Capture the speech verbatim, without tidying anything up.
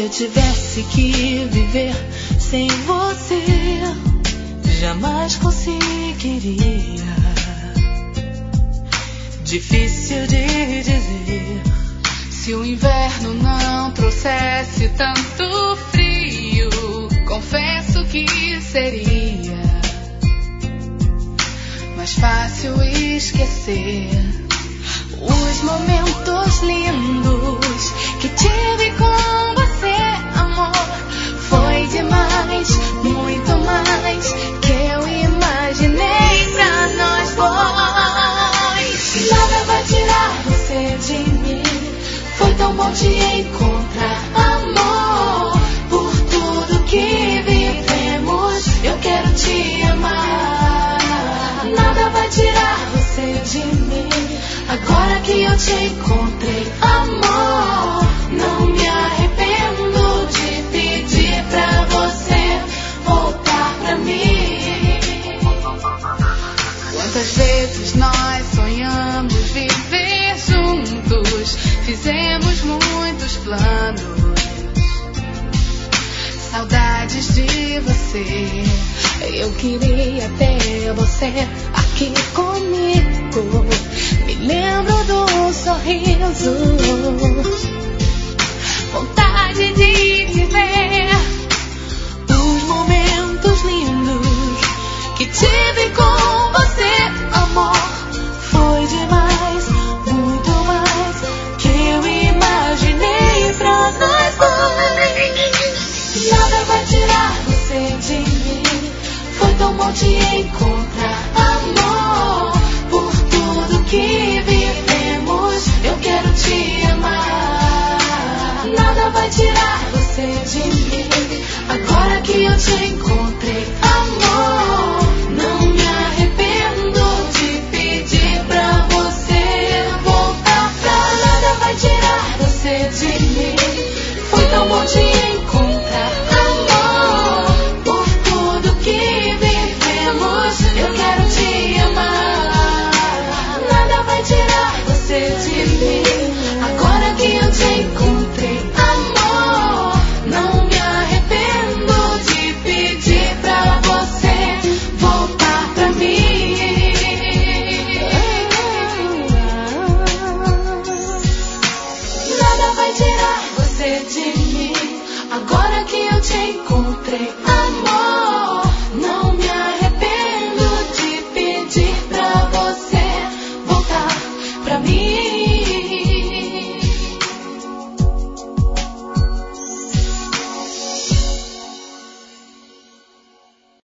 eu tivesse que viver sem você, jamais conseguiria. Difícil de dizer. Se o inverno não trouxesse tanto frio, confesso que seria mais fácil esquecer os momentos lindos que tive com você, amor. Foi demais, muito mais que eu imaginei pra nós dois. Nada vai tirar você de mim. Foi tão bom te encontrar, amor. Por tudo que vivemos, eu quero te amar. Nada vai tirar você de mim. Agora que eu te encontrei, amor, não me arrependo de pedir pra você voltar pra mim. Quantas vezes nós sonhamos viver juntos, fizemos muitos planos, saudades de você. Eu queria ter você aqui comigo. Me lembro do sorriso, vontade de viver os momentos lindos que tive com você, amor. Foi demais, muito mais que eu imaginei pra nós dois. Nada vai tirar você de mim. Foi tão bom te encontrar, amor. Por tudo que vivemos, eu quero te amar. Nada vai tirar você de mim. Agora que eu te